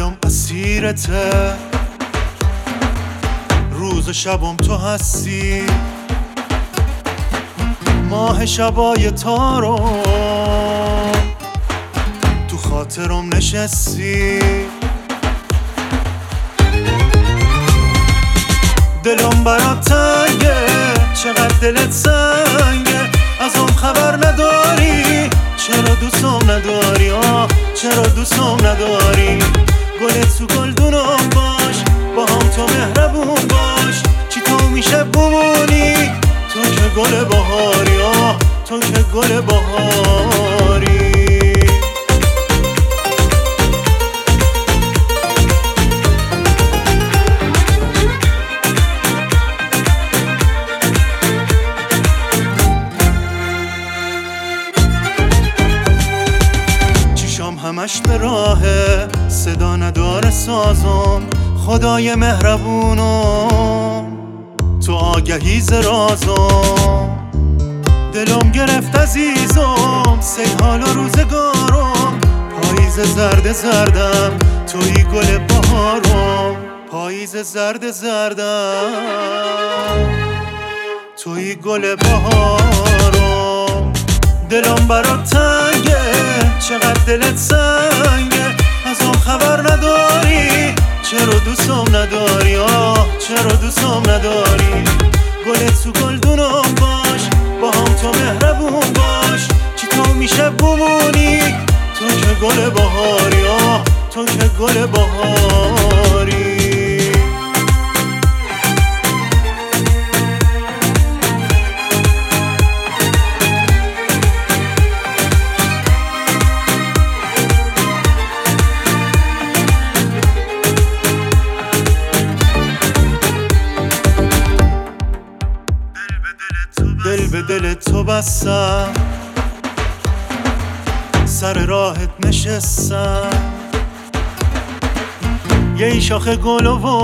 دلم اسیرته، روز شبم تو هستی، ماه شبای تارو تو خاطرم نشستی. دلم برات تنگه، چقدر دلت سنگه، ازم خبر نداری، چرا دوستم نداری، چرا دوستم نداری. گلت تو گلدونم باش، با هم تو مهربون باش، چی تو میشه بمونی، تو که گل بهاری، تو که گل بهاری. همش به راهه، صدا نداره سازم، خدای مهربونم تو آگهی ز رازم. دلم گرفت عزیزم، سیحال و روزگارم، پاییز زرد زردم، توی گل بهارم، پاییز زرد زردم، توی گل بهارم. دلم برات تنگه، چقدر دلت سنگه، ازم خبر نداری، چرا دوستم نداری، چرا دوستم نداری. گلت تو گلدونم باش، با هم تو مهربون باش، چی تو میشه بمونی، تو که گل بهاری، تو که گل بهاری. دل به دل تو بستم، سر راهت نشستم، یه شاخه گل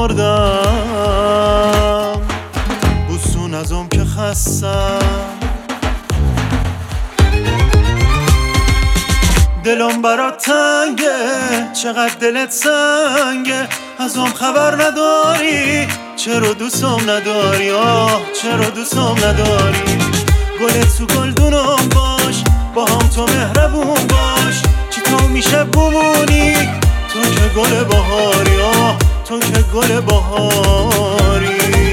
آوردم، بوسون ازم که خستم. دلم برات تنگه، چقدر دلت سنگه، ازم خبر نداری، چرا دوستم نداری، چرا دوستم نداری. گلت تو گلدونم باش، با هم تو مهربون باش، چی تو میشه بمونی، تو که گل بهاری، تو که گل بهاری.